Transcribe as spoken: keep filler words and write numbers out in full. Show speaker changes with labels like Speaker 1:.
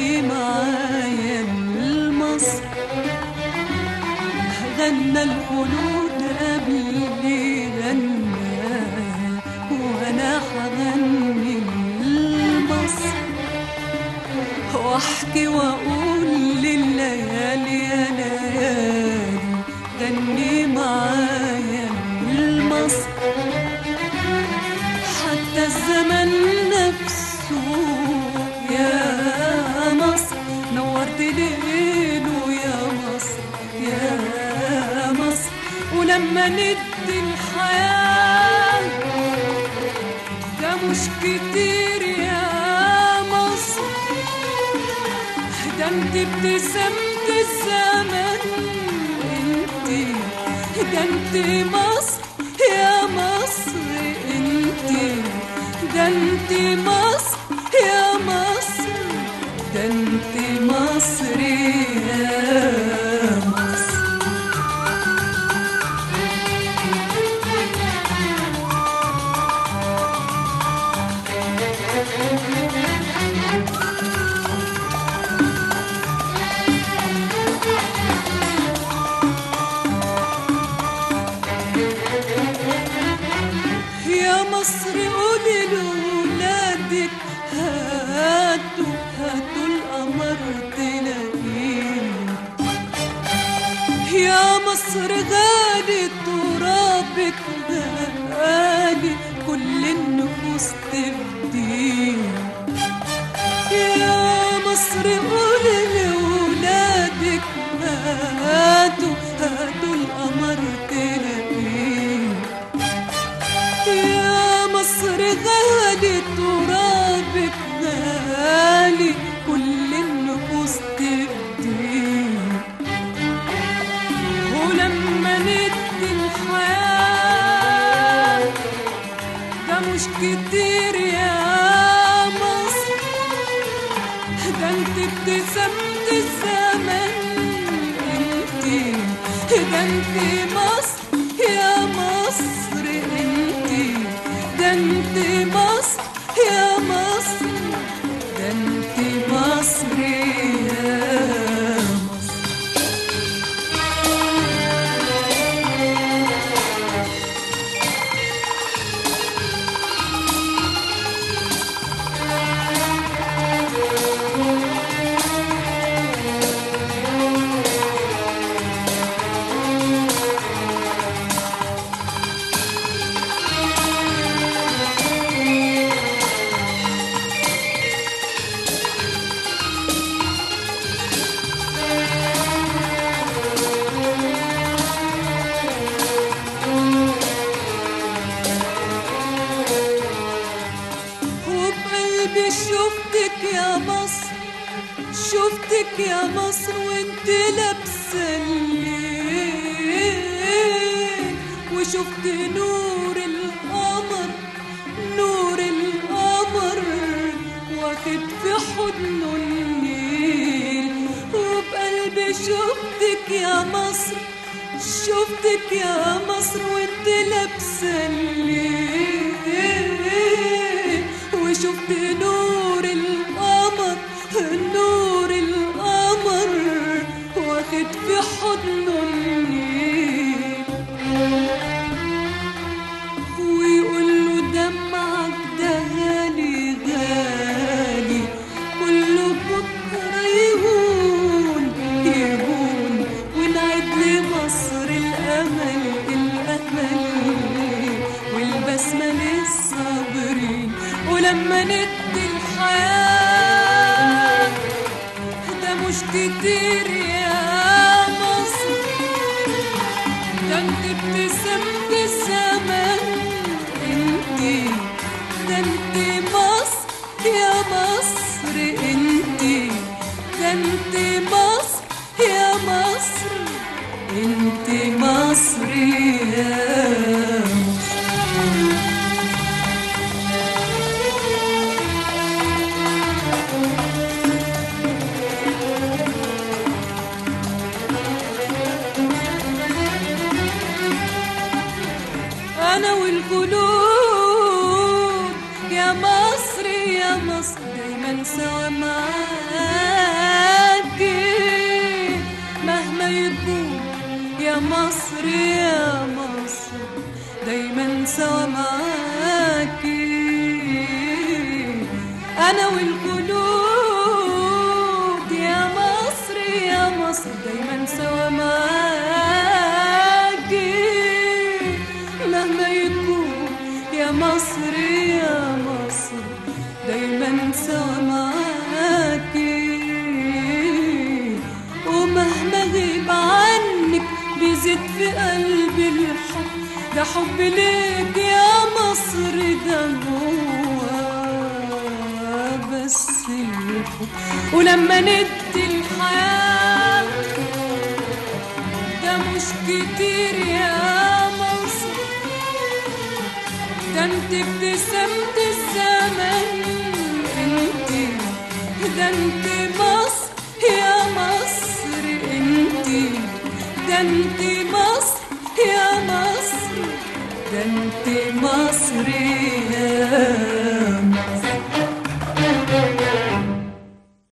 Speaker 1: غني معايا المصر. غنى الخلود قبلي غنى وانا حغني المصر، واحكي واقول لليالي يا ليالي غني معايا المصر. حتى الزمن نفسه يا مصر نورت ليله يا مصر يا مصر. ولما ندي الحياة ده مش كتير يا مصر، ده انت ابتسامة الزمن انت، ده انت مصر يا مصر انت، ده انت مصر يا مصر، ده انت مصر يا مصر. يا مصر قولي لولادك هاتوا هاتوا القمر تلاقيه. يا مصر غالي ترابك غالي كل النفوس تفديه. يا مصر قولي لولادك هاتوا هاتوا القمر تلاقيه. يا مصر غالي ترابك غالي كل النفوس تبديه. ولما ندي الحياة ده مش كتير يا مصر، ده انت ابتسامة الزمن انت، ده انت مصر يا مصر انت، ده انت مصر يا مصر، ده انت مصر يا مصر. شفتك يا مصر شفتك يا مصر وانت لابسه الليل، وشفت نور القمر نور القمر واخد في حضنه النيل. وبقلبي شفتك يا مصر شفتك يا مصر وانت لابسه الليل، وشفت نور القمر نور القمر واخد في حضنه النيل. ويقول له دمعك ده غالي غالي كله بكره يهون يهون، ونعيد لمصر الامل الامل والبسمه للصابرين. ولما ندي الحياة ده مش كتير يا مصر، ده انت ابتسامة الزمن انت، ده انت مصر يا مصر انت، ده انت مصر يا مصر انت مصر يا مصر. أنا والقلوب يا مصر يا مصر دايما سوا معاك. ده حب ليك يا مصر، ده هو بس الحب. ولما ندي الحياة ده مش كتير يا مصر، ده انت ابتسامة الزمن، انت ده انت مصر يا مصر، انت ده انت مصر يا مصر، ده انت مصر يا مصر.